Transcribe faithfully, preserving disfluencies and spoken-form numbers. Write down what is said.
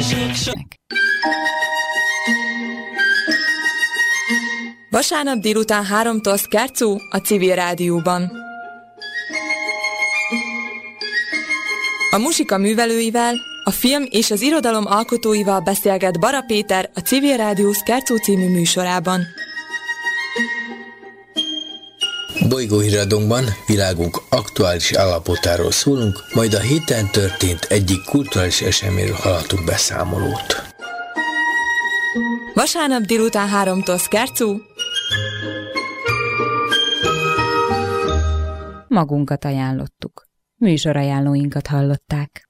Vasárnap délután háromtól Szkárcú a Civil Rádióban. A muzsika művelőivel, a film és az irodalom alkotóival beszélget Bara Péter a Civil Rádió Szkárcú című műsorában. Bolygóhíradónkban világunk aktuális állapotáról szólunk, majd a héten történt egyik kulturális eseményről hallhatunk beszámolót. Vasárnap délután háromtól Szkárcú. Magunkat ajánlottuk. Műsorajánlóinkat hallották.